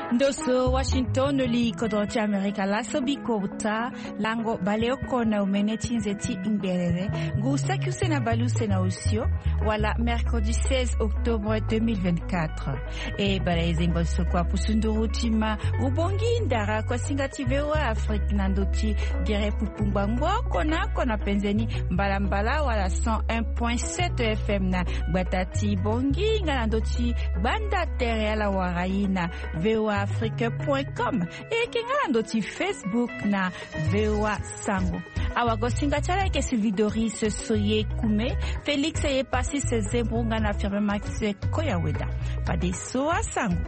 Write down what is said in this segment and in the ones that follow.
Ndoso Washington li kodoti Amerika laso bikota lango baleoko na umeneti nzeti ingerere ngusakiuse na baluse na usio wala mercredi 16 octobre 2024 e balaize ngoso kwa pusunduru tima ubongi ndara kwa singati wa Afrika na ndoti gere pupumbangwa kona penzeni mbala wala 101.7 FM na batati bongi nga ndoti banda tere ala waraina voaafrique.com e kengala ndoti Facebook na VOA Sango. Awagosinga chala ke Silvidori se soye kume Felix ye pasi se zebunga na firme Max Koyaweda pade soa Sango.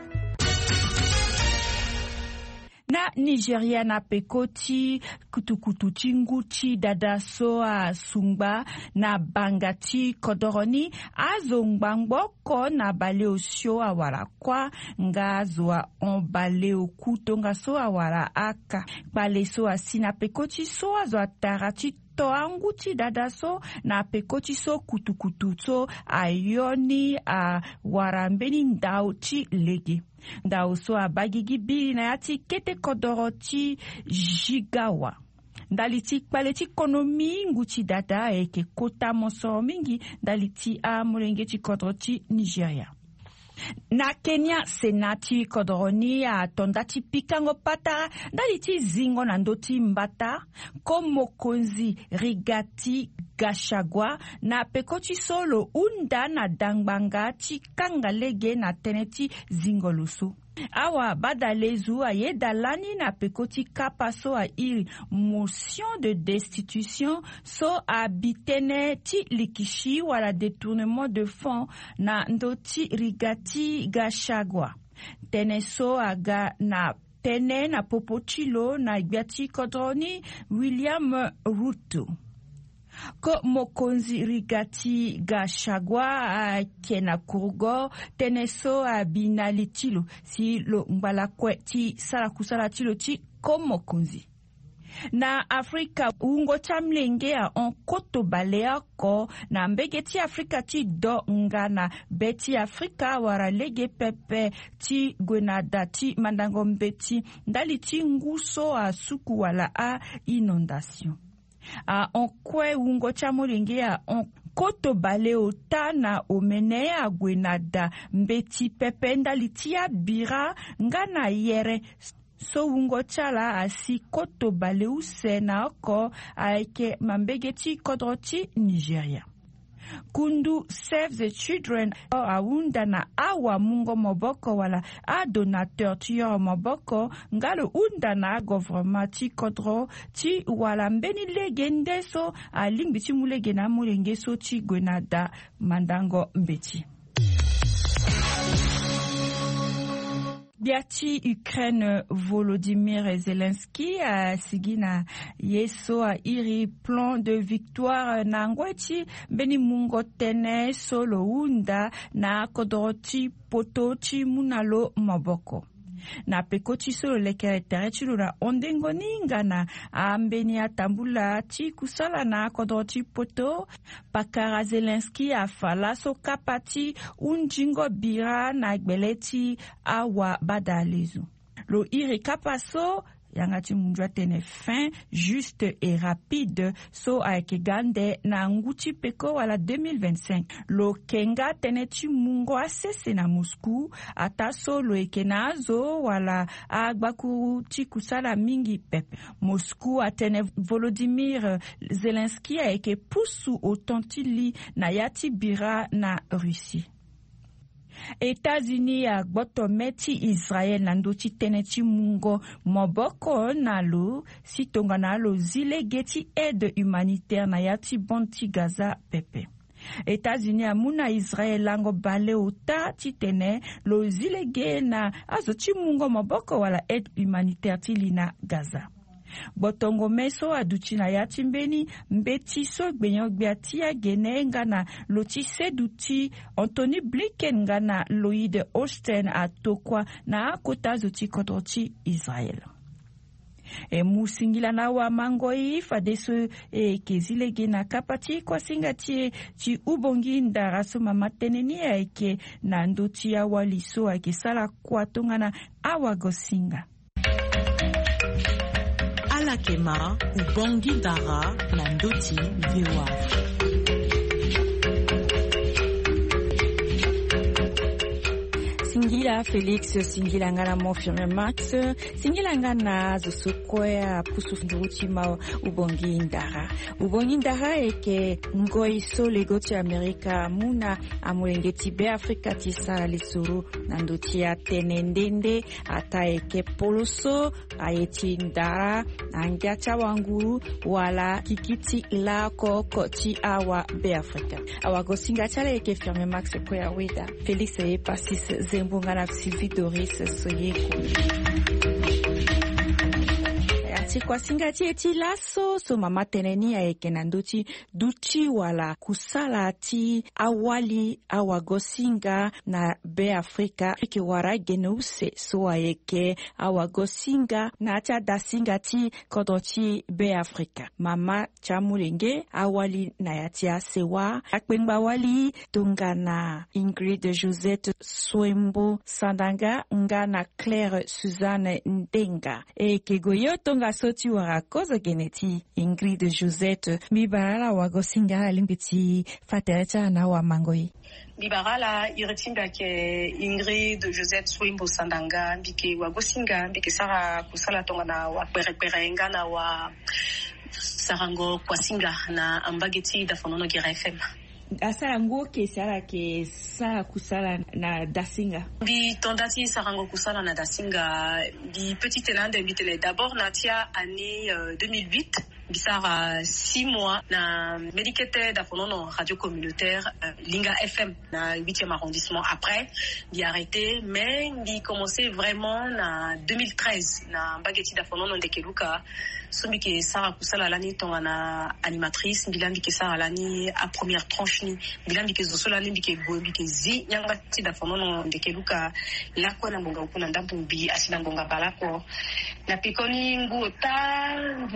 Na Nigeria na pekoti kutukutu chinguchi dada soa sungba na bangati kodoroni azongbangbo na baleo sio awara kwa nga zoa on baleo kutonga soa awara aka bale soa sina pekoti soa zoa tarati toanguti dadaso na pekoti so kutukutu so ayoni a warambeni ndauchi lege ndao so abagigi bili na yati kete kodoroti jigawa ndaliti paleti konomi nguti data eke kota monso mingi ndaliti a mulengeti kodoroti Nigeria. Na Kenya senati kodoroni a tondati pikango pata daliti zingo na ndoti mbata komo konzi rigati Gachagua na pekoti solo unda na dangbanga chikanga lege na teneti zingolusu. Awa badalezu a yedalani na pekoti kapaso a iri motion de destitution so a bitene ti likishi wala détournement de fonds na ndoti rigati Gachagua. Teneso aga na tene na popochilo na igbiati kodroni William Ruto. Ko mokonzi rigati Gachagua kena kurgo teneso binalitilo si lo mbalakwe ti sala kusala tilo ti ko mokonzi. Na Afrika ungo chamlenge on koto balea ko na mbegeti Afrika ti do ngana beti Afrika wara lege pepe ti gwenada ti mandango mbeti ndali ti nguso a suku wala a inondation. On kwe ungo chamolenge on koto baleo ta na omene a gwenada mbeti pepe ndali ti a bira ngana yere so ungo chala asi koto baleu sena oko aike mambegeti kodroti Nigeria. Kundu Save the Children aunda na awa mungo moboko wala a donateur tiyo moboko ngalo unda na government ti kodro ti wala mbeni legende so a lingbi ti mulege na mulenge so ti gwenada mandango mbeti. Biati Ukraine Volodymyr Zelensky a sigina yeso a iri plan de victoire na ngweti beni mungo tene solo unda na kodroti pototi munalo maboko. Na pekoti solo lekere terechilo na ondengo ninga na ambeni atambula ti kusala na kodroti poto pakara Zelensky afala so kapati unjingo bira na gbeleti awa badalezu. Lo iri kapaso yangati munjwa tene fin, juste et rapide so aike gande na nguti peko wala 2025. Lo kenga tene ti mungo asese na Moscou ata so lo eke na azo wala agbaku ti kusala mingi pepe. Moscou atene Volodymyr Zelensky aike pusu otantili na yati bira na Russie. États-Unis a gbotometi Israël na ndoti teneti mungo moboko na lo sitonga na lo zile geti aide humanitaire na yati bonti Gaza pepe. États-Unis a muna Israël lango bale ota titene lo zile ge na azoti mungo moboko wala aide humanitaire tili na Gaza. Botongo meso aduchi na yati mbeni mbeti so gbenyo gbeati ya gene ngana loti seduti Anthony Blinken ngana Lloyd Austin atokwa na akota zoti kodroti Israel. musingila na wa mangoi fadeso kezilege na kapati kwa singati ti ubongi ndara so mama teneni eke na ndoti ya waliso ake sala kwa tongana awa gosinga Alakema ubongi ndara na ndoti VOA. Singila Felix, singila ngana Mofirme Max, singila ngana zosokoya pusu ndurutima ubongi ndara. Ubongi ndara eke ngoi so legoti Amerika muna amulengeti be Afrika tisa lisuru nandutia tenendende ata eke poloso ayeti ndara angacha wanguru wala kikiti lako koti awa be Afrika. Awa gosinga chale eke Firme Max koya weda. Felix e pasis Mbunga na Sylvie Doris Soyeko. Kwa singati eti laso so mama teneni ya eke na nduti duchi wala kusala ti awali awagosinga na be Afrika eke wara genuse so eke awagosinga na acha dasinga ti kodoti be Afrika. Mama chamulenge awali na yatia sewa akpengba wali tunga na Ingrid Josette Swembo Sandanga nga na Claire Suzanne Ndenga eke goyo tonga soti wara koza geneti Ingrid Josette mibarala wagosinga limbiti faterecha na wa mangoi bibarala iritinga ke Ingrid Josette Swembo Sandanga mbike wagosinga mbike sara kusala tonga na wa pereperenga na wa sarango kwasinga na ambageti da fonono gira FM asala ngo ke sala ke sa kusala na dasinga bi tondati sarango kusala na dasinga bi petite lande bitele d'abord natia année 2008 bisara 6 mois na médicité d'afonono radio communautaire Linga FM na 8e arrondissement après bi arrêté mais bi commencé vraiment na 2013 na bageti d'afonono ndekeluka sombi ke sara kusala lani tonga na animatrice bilambi ke sara lani a première tranche ni bilambi ke zosola ni bike gobi ke zi nyanga ti d'afonono ndekeluka lako na mbonga ukuna ndampu bi asina mbonga balako na pikoni nguta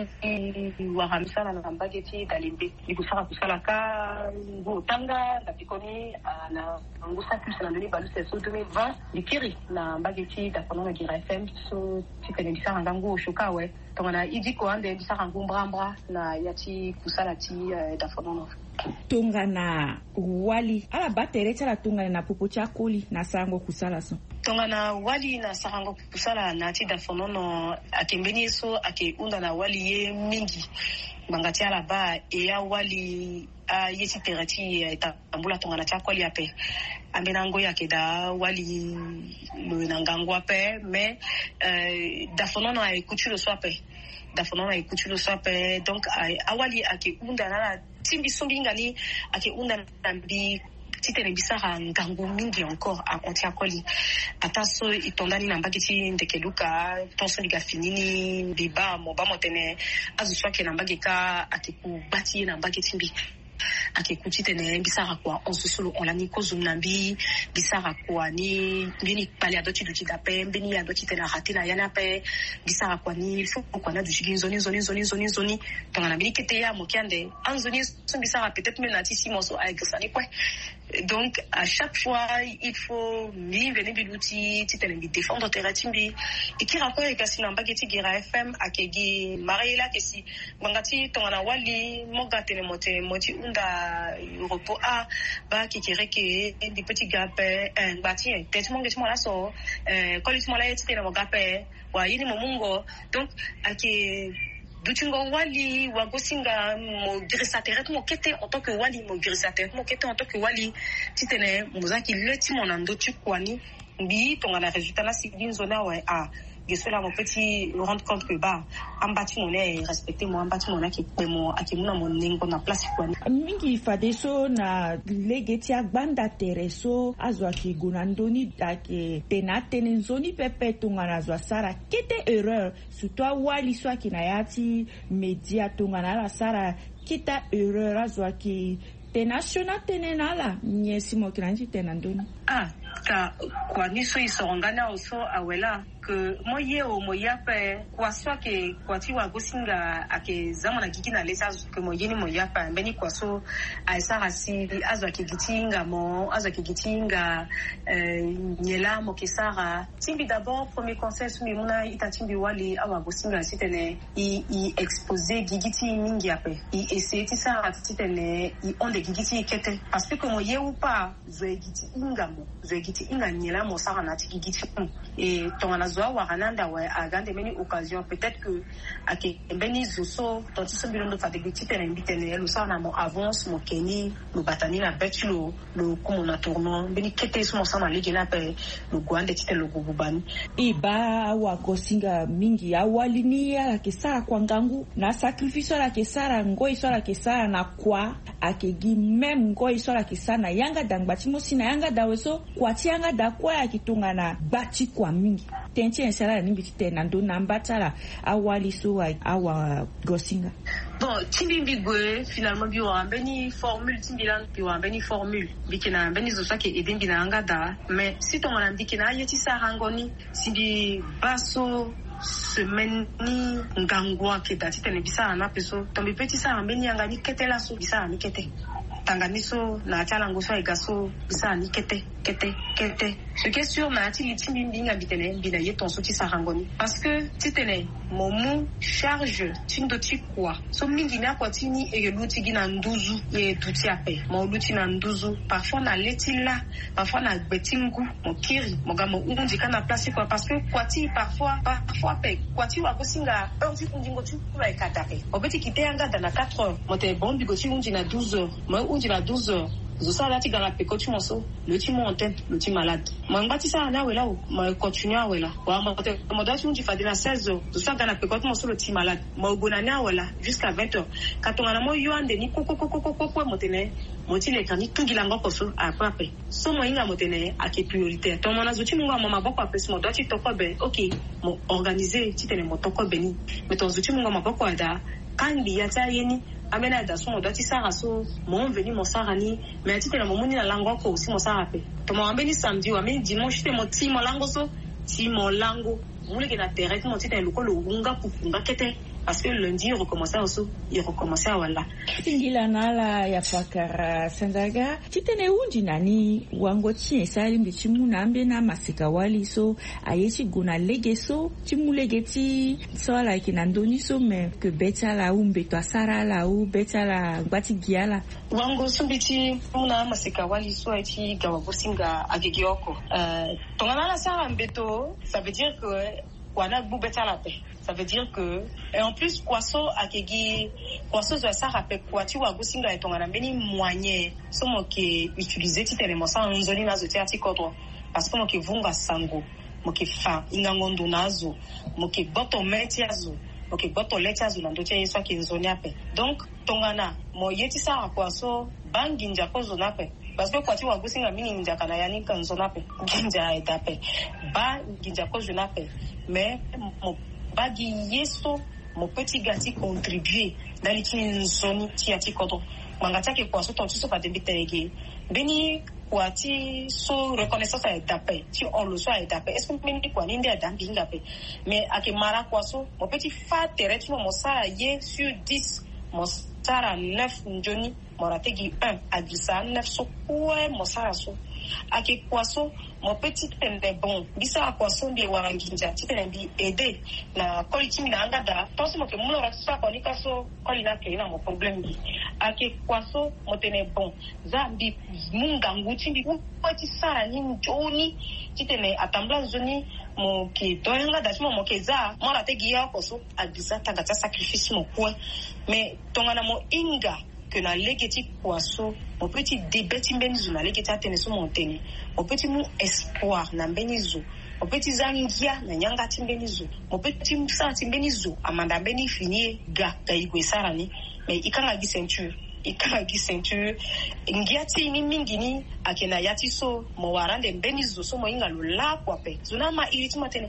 wahamsana na mbageti dalimbe nikusaka kusala ka ngutanga na pikoni na ngusa plus na ndeni baluse so 2020 likiri na mbageti da kono gira FM so tikene bisara ngangu shukawe tongana idiko ande bisara ngumbrambra na yati kusala ti da fonono tongana wali ala baterecha la tongana na popo chakuli na sango kusala so tongana wali na sarango kusala na ti da fonono akembeni so ake unda na wali ye mingi mangati ala ba e ya wali a yeti terati tambula tongana cha kwali ape ambena ngo yake da wali lo ngangwa pe mais da fonono ay kuchulo so ape da fonono ay kuchulo so ape donc awali ake unda na timbi sombi ngani ake unda na bi titene bisara ngangu mingi encore a kontia koli ataso itondani na mbagiti ndekeluka tonso liga finini biba mo ba motene azuswa ke na mbagika atiku bati na mbagiti mbi akekutitene bisara kwa onsusulu onlani kozumnambi bisara kwa ni bini pali adoti duti dape bini adoti tena ratina yana pe bisara kwa ni fo kwa na duti zoni tongana bini kete ya mokiande anzoni son bisara peut-être même nati si moso aigresani quoi donc à chaque fois il faut mi venir biluti titene bi défendre teratimbi ikira kwa ikasina mbageti gira FM akegi mariela kesi ngati tongana wali mogatene moti unda Europe a ba kikireke di petit gape bati tellement que moi là so quand il moi là était na gape wa yini momungo donc ake dutungo wali wagosinga mo grisateur mo kete en tant que wali mo grisateur mo kete en tant que wali titene muzaki leti mon andotu kwani bi tonga résultat là c'est une zone ouais a je suis là mon petit me rendre compte que ba ambati mon est respecter moi ambati mon qui mo akimuna mon ningo na place kwani mingi fadeso na legeti agbanda tereso azwa ki gunandoni dake tenatene nzoni pepe tonga na zwa sara kete erreur surtout wali swa kinayati media tonga na la sara kita erreur azwa ki tenationa tenenala nyesi mo kinanji tenandoni ka kwa niso isongana oso awela que moye o moya pe kwa swa ke kwa tiwa gosinga ake zamana gigina lesa que moye ni moya pa mbeni kwa so aisa rasi azwa ke gitinga mo azwa ke gitinga nyela mo kesara timbi d'abord premier conseil sumi muna itatimbi wali awa gosinga sitene i exposer gigiti mingi ape i essayer tisara sitene i onde gigiti kete parce que moye ou pas zoegiti inga mo zoegiti inga nyela mo sara na gigiti et tongana zoa warananda wa agande meni occasion peut-être que ake mbeni zoso tontiso bilondo fa de bitene mbitene lo sara na mo avance mo keni lo batani na betulo lo comme na tournant beni kete so mo sana ligi na pe lo gwande tite lo gubani iba wa kosinga mingi awalini ya kesara kwa ngangu na sacrifice la kesara ngoi so la kesara na kwa akegi même ngoi so la kesara na yanga dangbati mo sina yanga daweso kwa ti yanga da kwa ya kitunga na bati kwa mingi tenche ensala ni bitite na ndo na mbatala awali so awa gosinga bon timbi gwe finalement bi wa mbeni formule timbilan bi wa mbeni formule bikina mbeni zo sake edembi na ngada mais si to mona bikina yeti sa hangoni sibi baso semaine ni ngangwa ke dati tene bisa na peso tombi petit sa mbeni yanga ni ketela so bisa ni kete tanganiso na atala ngoso egaso bisa ni kete ce qui est sûr na ati litimi mbinga bitene mbina yeton so ti sarangoni parce que titene momu charge tindo ti kwa so mingi na kwa tini e luti gina nduzu ye duti ape mo luti na nduzu parfois na letila parfois na betingu mo kiri mo gamo unji kana place quoi parce que kwa ti parfois pe kwa ti wa kosinga unji unjingo tu wa ekatape obeti kitanga na 4 heures mo te bon bigoti unji na 12 heures mo unji na 12 heures zo sala ti gala pe coach moso le ti monten le ti malade mo ngati sa na wela o mo continue wela wa mo te mo da ti unji fa de na 16 heures zo sala gala pe coach moso le ti malade mo gona na wela jusqu'à 20 heures katonga na mo yoande ni koko mo tene mo ti le kani tungila ngoko so après so mo inga mo tene ake priorité to mo na zo ti mo ma boko apesi mo do ti toko be OK mo organiser ti tene mo toko be ni mais to zo ti mo ma boko ada kan bi ya ta yeni amena da so mo do ti sara so mo veni mo sara ni mais ti tene mo muni na lango ko si mo sara pe to mo ambeni samedi wa mais dimanche te mo ti mo lango so ti mo lango mule ke na terrain mo ti tene lokolo unga kufunga kete parce que lundi il recommençait à wala singila nala ya pakara sandaga titene unji nani wango chi sali mbichi munambe na masika wali so ayeti guna legeso timulegeti so la kinandoni so me que betala umbe to asara la u betala ngati giala wango sumbiti muna masika wali so eti gawa bosinga agegioko tongana la sara mbeto ça veut dire que wana bu betala pe ça veut dire que et en plus poisson akegi poisson zo sa rappelle kwati wa gosinga etongana mbeni moyen so mo ke utiliser titellement ça nzoni na zo tiati kodro parce que mo ke vunga sango mo ke fa ingangondo nazo mo ke boto metiazo mo ke boto letiazo na ndotia yeso ke nzoni ape donc tongana mo yeti sa poisson bangi njako zo nape parce que kwati wa gosinga mini njaka na yani kan zo nape nginja etape ba nginja ko zo nape mais mo bagi yeso mon petit gâti contribuer dans les zone tiati kodo mangata ke kwa so tontu so pa debitege beni kwati so reconnaissance a étape ti on le soit étape est-ce que meni kwa ninde adambi ngape mais ake mara kwa so mon petit fa terre mo sara ye sur 10 mon sara 9 njoni morategi 1 agisa 9 so quoi mon sara so ake kwa so mon petit tende bon bisa kwa so bi waranginja tipendi aider na kolitimi na angada tonso mo ke mulo ratsa ko nika so kolina ke na mo problem bi ake kwa so mo tene bon zambi munga nguti bi kwati sara ni njoni titene atambla zoni mo ke doyanga da mo ke za mo rategi ya ko so agisa tagata sacrifice mo kwa mais tongana mo inga que na legeti poisson mon petit débeti mbenizo na legeti atene so montene mon petit mu espoir na mbenizo mon petit zangia na nyanga timbenizo mon petit musa timbenizo amanda mbeni finie ga igwe sarani mais ikanga gi ceinture ikagi ceinture ngiati ni mingini akena yati so mo warande benizo so mo inga lula kwa pe zuna ma iriti matene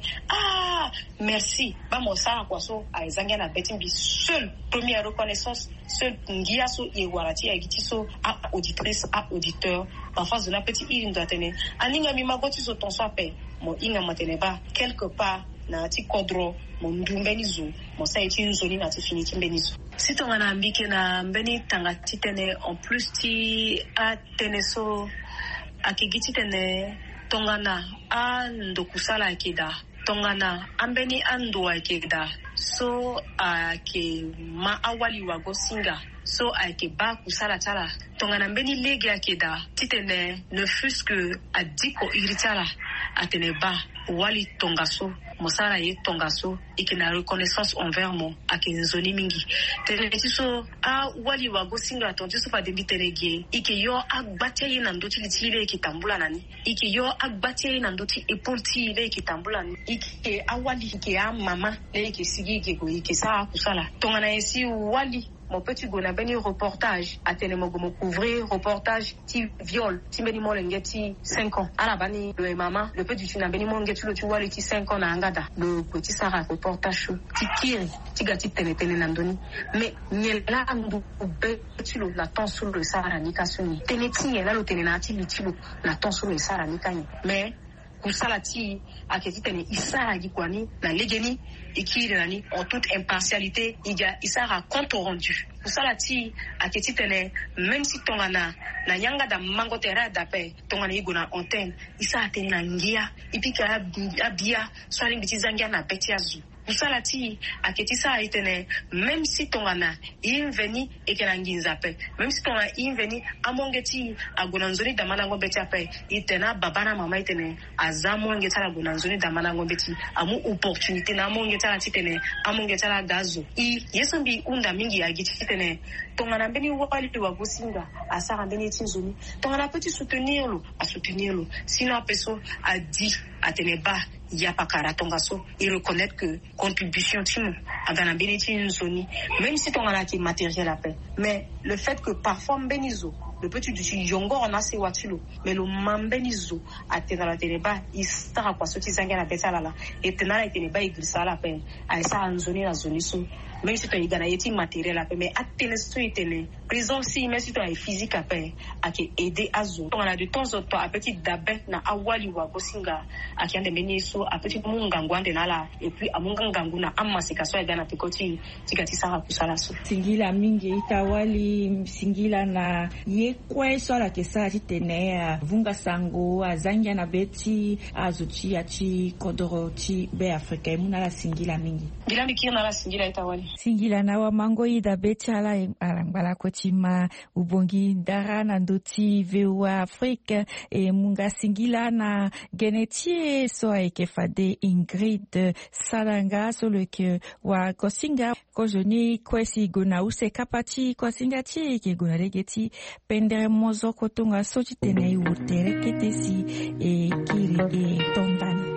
merci ba mo sala kwa so aizanga na betimbi seul première reconnaissance seul ngia so e warati agiti so a auditrice a auditeur parfois zuna petit irim doitene aninga mi magoti so ton so pe mo inga matene ba quelque part na ti kodro mo ndumbenizo mo sa eti nzoni na ti finiti mbenizo si tonga na mbike na mbeni tanga ti tene en plus ti a tene so akigiti tene tonga na a ndokusala akida tonga na ambeni ando akida so ake ma awali wago singa so ake ba kusala tala tonga na mbeni lege akida ti tene ne fût que adiko iritala atene ba wali tonga so mosala ye tonga so ikena reconnaissance envers mo akinzoni mingi tene so a wali wago singa tonje so pa debi tenege ike yo agbate ye na ndoti litile kitambula nani ike yo agbate ye na ndoti epolti le kitambula nani ike awali ike a mama le ike sigi ike go ike sa kusala tonga na esi wali mon petit gona beni reportage atene mo couvrir reportage ti viol ti beni mo lengeti 5 ans ala bani le mama le petit tu na beni mo ngeti le tu wali ti 5 ans na angada le petit sara reportage ti kiri ti gati tene na ndoni mais nyela ndu be ti lo na ton sur le sara ni kasuni tene ti nyela lo tene na ti litilo na ton sur le sara ni kanyi mais kusalati aketi tene isara gikwani na legeni ikiri nani en toute impartialité isara compte rendu kusalati aketi tene même si tongana na nyanga da mango tera da pe tongana igona antenne isara tene na ngia ipika abia swali bitizangia na beti azu kusalati aketi sa itene même si tongana inveni ekenanginza pe même si tongana inveni amongeti agona nzoni da manango beti ape itena babana mama itene azamo ngeta la gona nzoni da manango beti amu opportunité na mongeta la titene amongeta la gazo yesambi unda mingi agiti tene tongana beni wali wa gosinga asara beni tinzoni tongana petit soutenir lo a soutenir lo sinon peso a dit atene ba ya pakara tonga so et reconnaître que contribution timo agana beneti zoni même si tonga na ki matériel à peine mais le fait que parfois benizo le petit du yongo on a se watilo mais le mambenizo atena la teneba istara kwa soti zanga na betala la et tena la teneba igrisa la peine a sa nzoni na zoni so même si tu as gagné des matériels à peine mais atteindre ce qui présence si même si tu as physique à peine à qui aider à zo on a de temps en temps à petit dabé na awali wa gosinga à qui ande meniso à petit mungangwande na la et puis à mungangangu na amasika so gana pekoti tikati sara kusala so singila mingi itawali singila na yekwe so la kesa titene vunga sango azangia na beti azuchi achi kodoroti be afrika muna la singila mingi bila mikina la singila itawali singila na wa mango ida betala alangala kotima ubongi dara na ndoti vewa Afrique e munga singila na genetie so ekefade Ingrid Salanga so le ke wa kosinga ko joni kwesi gona use kapati kosinga ti ke gona regeti pendere mozo kotunga so titene iwotere ketesi e kiri e tondani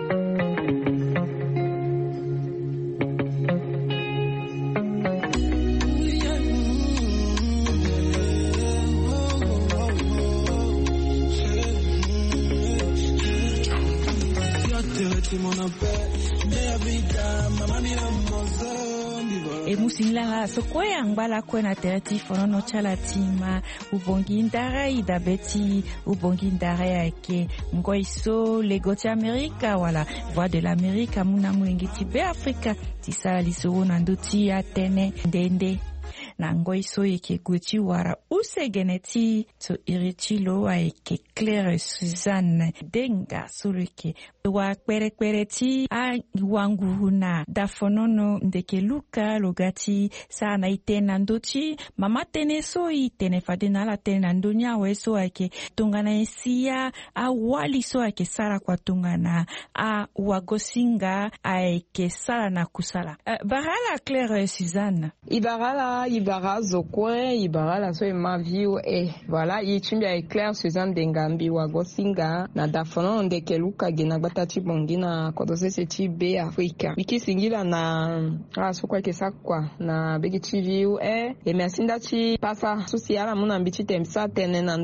e musila so kwea ngbala kwena terati fono chala tima ubongi ndara idabeti ubongi ndara yake ngoiso legoti Amerika wala voix de l'Amérique muna mwingiti be Afrika tisala liso na nduti atene ndende na ngoiso yake guti wara usegeneti to irichilo wa yake Claire Suzanne denga suluke wa kwerekwereti a wangu na dafonono ndeke luka logati sana itena ndochi mama tene so itene fadena la tena ndonya weso yake tungana esia a wali so yake sara kwa tungana a wagosinga a yake sara na kusala barala Claire Suzanne ibara zokwe ibara so ma view voilà yichimbia Claire Suzanne dengambi wagosinga na dafonono ndeke luka gena bata chibongi na kodosese chibe Afrika bikisingila na asukwa kesakwa na begi chiviu emeasinda chi pasa sosiala muna mbichi temsa tene na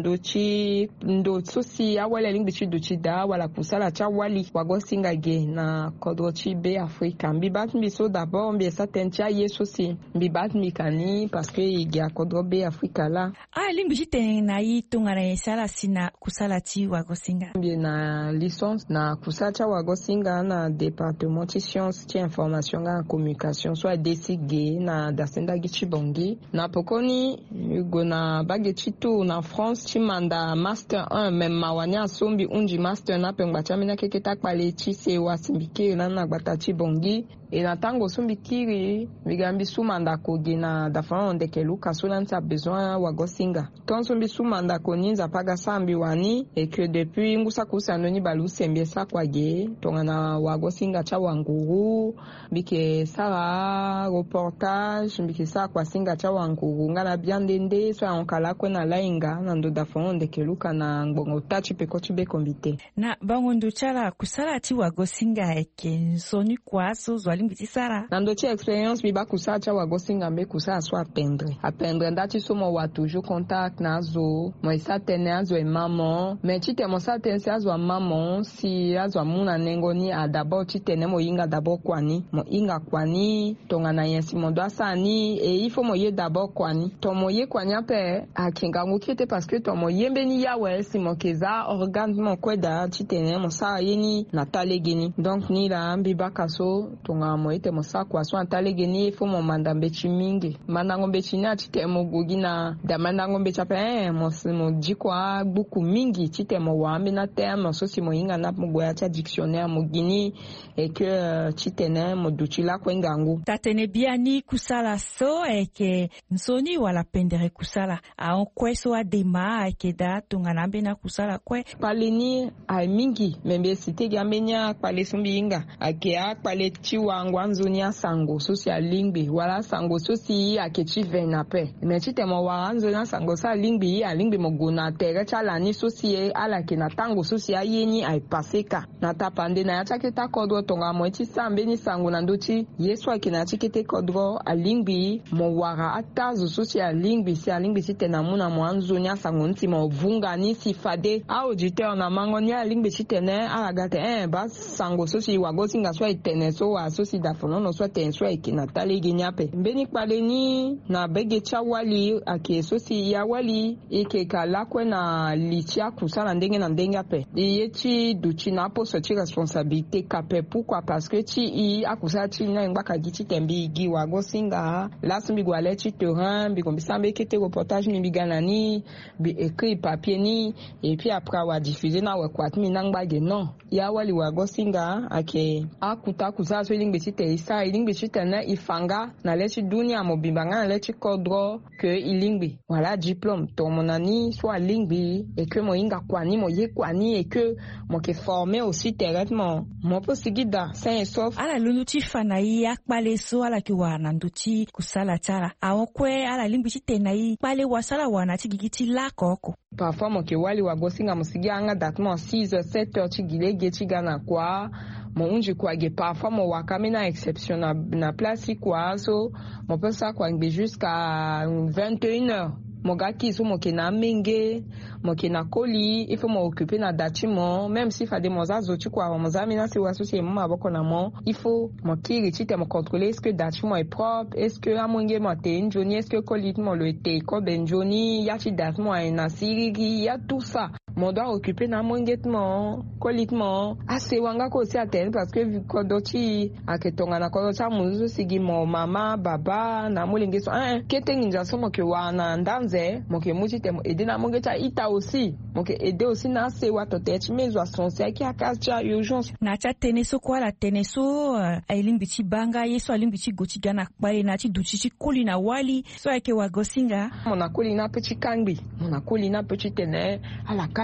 ndo sosi awale lingbichi duchida wala kusala cha wali wagosinga ge na kodro chibe Afrika mbibat mbiso d'abord mbiesa tencha yesosi mbibat mikani parce que igia kodro be Afrika la lingbichi tene na yi tungara yesala sina kusala chi wagosinga mbi na licence na kusala cha wagosinga na département de sciences et information na communication soit DCG na dasenda gichibongi na pokoni yugo na bagechi tu na France chimanda master 1 même mawanya sombi unji master na pengba chamina keketa kwale chise wasimbiki na gbata chibongi e na tango sumbikiri vigambi sumanda koge na dafano ndeke luka solansa besoin wagosinga ton sumbi sumanda koninza paga sambi wani et que depuis ngusa kusandoni balusembe sakwage tongana wagosinga cha wanguru bike sara reportage bike sa kwasinga cha wanguru ngana biandende so onkala kwena lainga na ndo dafano ndeke luka na ngbongo tachi peko chibe kombite na bangondo chala kusala ti wagosinga eke nsoni kwaso lingbichi sara nando chi experience bi bakusa cha wagosinga mbe kusa so apendre ndati somo wa toujours contact na zo mo isa tene azo maman mais chi te mo sa tene azo maman si azo muna nengo ni a d'abord chi tene mo inga d'abord kwani mo inga kwani tonga na yensi mo do asani et il faut mo ye d'abord kwani to mo ye kwanya pe a kinga ngukete parce que to mo yembe ni yawe si mo keza organe mo kweda chi tene mo sa yeni na talegeni donc ni la mbi bakaso tonga moite mosakwa so antalegeni fo mo mandambe chimingi mandango bechini achite mo gugina da mandango bechape mo jikwa buku mingi chite mo wambe na terme so si mo inga na mo goya cha dictionnaire mo gini et que chitene mo duchila kwengangu tatene biani kusala so eke nsoni wala pendere kusala a onkweso adema eke da tunganambe na kusala kwe paleni a mingi membe site gambenya pale sumbi inga ake a pale chiwa ngwanzoni ya sango sosi ya lingbe wala sango sosi ya kechi vena pe mechite mo wanzo na sango sa lingbe ya lingbe mo gona tere chala ni sosi e ala ke na tango sosi ya yeni ai paseka na tapande na ya chaketa kodro tonga mo ti sambe ni sango na ndochi yeso ake na chikete kodro a lingbe mo wara atazo sosi ya lingbe si ya lingbe site na muna mo anzo nya sango nti mo vunga ni sifade a auditeur na mango nya lingbe site ne ala gate ba sango sosi wagosinga so itene so wa sosi da fono no so ten so ikina tale ginyape mbeni paleni na bege cha wali ake sosi ya wali ike kala kwe na lichia kusala ndenge na ndenge ape yechi duchi na poso chi responsabilité kape pourquoi parce que chi i akusa chi na ngaka gichi tembi gi wagosinga lasumbi gwale chi terrain bi kombisambe kete reportage ni biganani bi écrit papier ni et puis après wa diffuser na we kwatmi nangbage non ya wali wagosinga ake akuta kusa so lingbe site isa ilingbe site na ifanga na lechi dunia mobimba na lechi kodro que ilingbe voilà diplôme to monani soit lingbe et que mo inga kwani mo ye kwani et que mo ke formé aussi directement mo posigida sain sauf ala lunuti fana yi akpale so ala ki wana nduti kusala tara awokwe ala lingbe site na yi pale wasala wana tigigiti la koko parfois mo ke wali wagosinga musigi anga datement 6 7 heures tigilege tigana kwa mo unji kwa ge parfois mo wakame na exception na place kwa so mo peut ça kwa ngbe jusqu'à 21h mo gaki so mo ke na menge mo ke na koli il faut m'occuper na datimo même si fa de mozazo tu kwa mozami na si wasosie mo aboko na mo il faut mo kiri chite mo contrôler est-ce que datimo est propre est-ce que amonge mo te njoni est-ce que kolitmo le te ko benjoni ya chi datimo na sirigi ya tout ça mo doit occuper na mongetmo kolitmo ase wanga ko si atene parce que kodochi aketonga na kodocha muzu sigi mo mama baba na molenge so ketenginja so mo ke wana ndanze mo ke muchite mo edina mongeta ita aussi mo ke ede aussi na se watotechi mezwa sonse ki akacha urgence na cha teneso kwa la teneso ailimbichi banga yeso alimbichi gochigana kwale na chi duchichi kuli na wali so ake wagosinga mo na kuli na pechi kangbi mo na kuli na pechi tene ala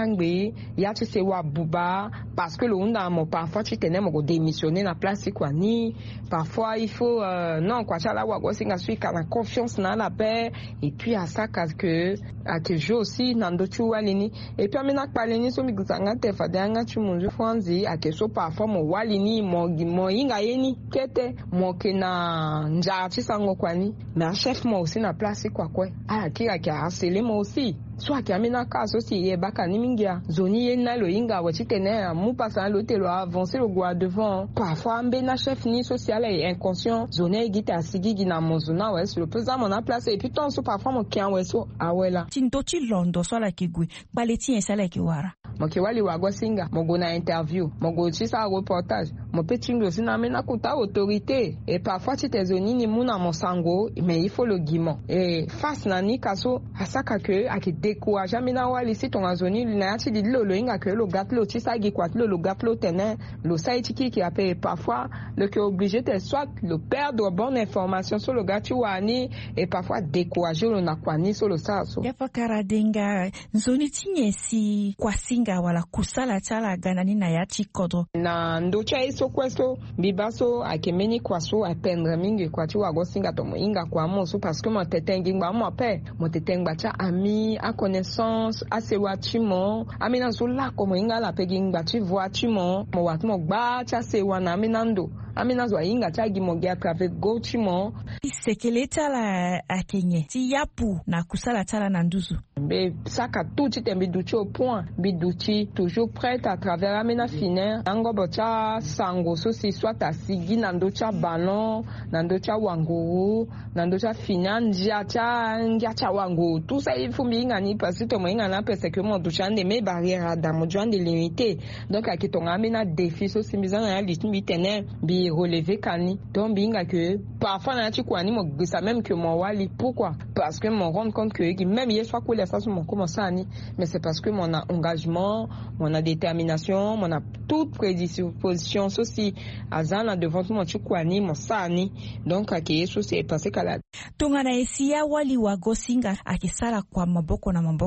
ngbe ya ti se wa buba parce que le unda mo parfois tu tenais mo démissionner na place quoi ni parfois il faut non quoi chala wa gosinga sui kana confiance na la paix et puis à ça que à que je aussi nando tu walini et puis amena paleni so mi gusanga te fadanga tu munju franzi à que so parfois mo walini mo inga yeni kete mo kena nja ti sango kwani mais chef mo aussi na place quoi ah kira ki harceler moi aussi soit qui amena kaso si ye baka ni mingia zoni ye na lo inga wati tene mu passa l'hôtel avancer le gwa devant parfois mbena chef ni social et inconscient zoni gita sigigi na mozuna ouais sur le pesant mon place et puis ton so parfois mon kian ouais so awela tindochi londo so la kigwe baleti ensala kiwara moki wali wagwa singa mogo na interview mogo chisa reportage mon petit ndo sina mena kuta autorité et parfois tu tes zoni ni muna monsango mais il faut le guiment et face na ni kaso asaka que aki décourage amena wali si ton zoni na ti di lo inga que le gatlo ti sa gi kwat le gatlo tene le saitiki qui appelle parfois le que obligé de soit le perdre bonne information sur le gatu wani et parfois décourager le nakwani sur le saso yafa karadenga zoni tinyesi kwa singa wala kusala chala ganani na yati kodro na ndocha iso kweso bibaso akemeni kwaso apendre mingi kwati wago singa to inga kwa moso parce que mon tetengi ngba mo pe mon tetengba cha ami a connaissance a se watimo amina so la ko inga la pegi ngba ti voitimo mo watmo gba cha se wana aminando amina zo inga cha gi mo ga trave go chimo sekeleta la akenye ti yapu na kusala chala na nduzu be saka tout tembi duchi au point biduchi toujours prête à travers amina finer ango bocha sango so si soit à sigi nando cha ballon nando cha wanguru nando cha finan dia cha wangu tout ça il faut minga ni parce que moi ngana parce que mon ducha de mes barrières da mo joan de limité donc à qui ton amina défi so si bizana ya litimi tene bi relever kani donc binga que parfois na ti kwani mo ça même que mon wali pourquoi parce que mon rendre compte que même hier soit cool ça mon commencer ani mais c'est parce que mon engagement mon détermination mon toute prédisposition ceci azana devant mon ti kwani mon sani donc aki so c'est parce que la tungana esia wali wa gosinga akisala kwa maboko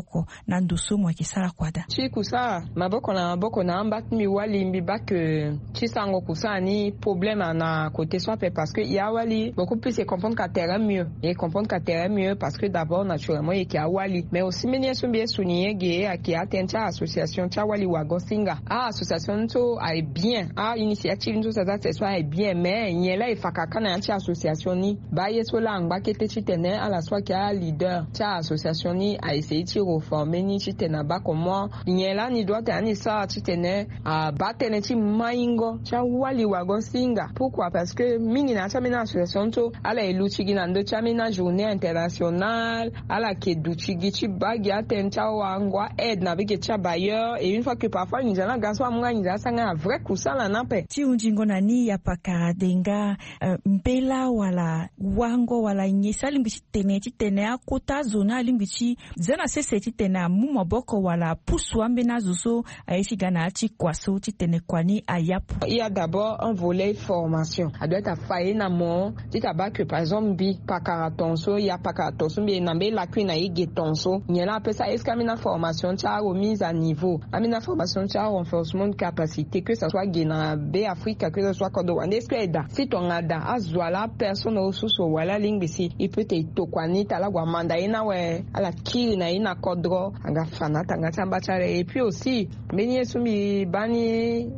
na ndusumu akisala kwa da chi kusa maboko na ambat mi wali mbiba que chi sango kusani problème na côté soit parce que ya wali beaucoup plus comprendre qu'à terrain mieux et comprendre qu'à terrain mieux parce que d'abord naturellement il y a wali mais aussi meni sombi souligner ge aki atenta association cha wali wa gosinga association to ai bien initiative to ça soit bien mais nyela ifakaka na cha association ni ba yeso la ngba kete chitene ala soit qui a leader cha association ni a essayer de reformer ni chitena ba comment nyela ni doit ani sa chitene a batene chi maingo cha wali wa gosinga pourquoi parce que mingi na cha mina association to ala eluchigi na ndo cha mina journée internationale ala ke duchigi chi bagi atenta wangwa aide na bige cha bailleur et une fois que parfois ni jana gaswa munga ni sanga vrai kusala na pe ti unjingo na ni ya pakaradenga mbela wala wango wala nyesa limbichi tene akota zona limbichi zana sese ti tene mu maboko wala pusu ambe na zuso aishi gana ti kwaso ti tene kwani ayapu. Il y a d'abord un volet formation. Elle doit être faillée na mon ti taba que par exemple bi pakaratonso ya pakaratonso bi na be la kwina ige tonso nyela pesa eskamina formation cha remise à niveau amina formation cha renforcement de capacité que ça soit Guinée B Afrique que ça soit Kodo est-ce que da si ton ada azwala personne au sous wala lingisi il peut te tokwani tala gwa manda ina we ala kiri na ina kodro anga fana tanga chamba chare et puis aussi benye sumi bani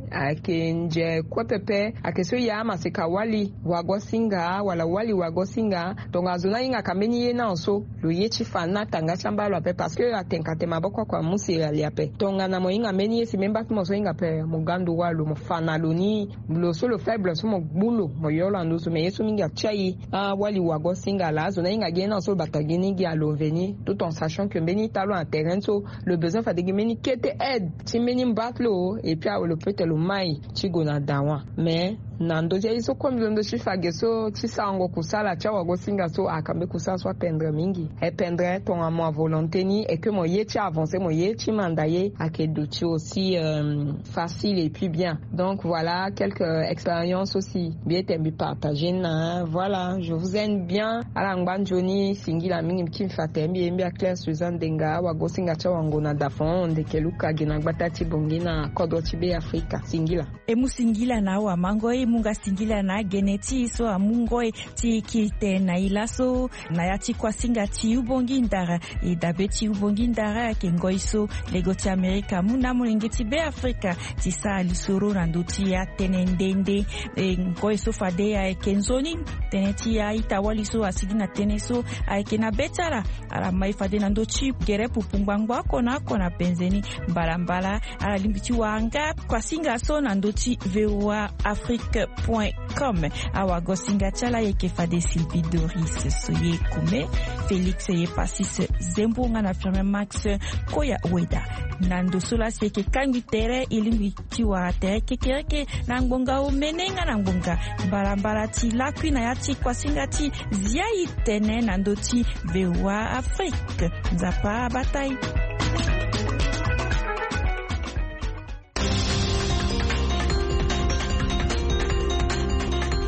akenje kwa pepe akeso ya masika wali wagosinga wala wali wagosinga tonga zona inga kameni yena oso lo yechi fana tanga chamba lo pe parce que atenkate maboko kwa musi aliape tonga na moinga meni yesi memba mo so inga pe mugandu walo mo fana loni lo solo faible so mo bulo mo yola ndo so me yesu minga chai wali wagosinga la zona inga gena so batagini gi alo veni tout en sachant que meni talo en terrain so le besoin fa de meni kete aide ti meni mbatlo et puis le peut le mai ti gona dawa mais nando ja iso kombilondo chifage so chisango kusala chawa gosinga so akambe kusala so pendre mingi e pendre ton à moi volonté ni et que mo yechi avancer mo yechi mandaye akeduchi aussi facile et puis bien. Donc voilà quelques expériences aussi bien tembi partager na voilà, je vous aime bien ala ngban Johnny singila mingi mkimfatembi mbi a Claire Suzanne Denga wa gosinga chawa ngona dafon de keluka gina batati bongina kodoti be Afrika singila e musingila na wa mangoe munga singila na geneti so amungoe ti kilte na ilaso na yati kwa singa ti ubongi ndara e dabeti ubongi ndara ke ngoiso legoti Amerika muna mulingeti be Afrika ti sa lisoro randuti ya tenendende e ngoiso fade ya kenzoni teneti ya itawaliso asigina teneso aikena betara ala mai fade nando chip gere pupungwangwa kona penzeni mbala ala limbiti wanga kwa singa so nando ti voaafrique.com awa gosinga chala yeke fade Sylvie Doris soye kume Félix ye pasis zembunga na firme Max koya weda nando sola seke kangi tere ilimbi ti wa tere kekereke na ngonga umenenga na ngonga mbala ti lakwi na yati kwa singa ti zia itene nando ti VOA Afrique nzapa batai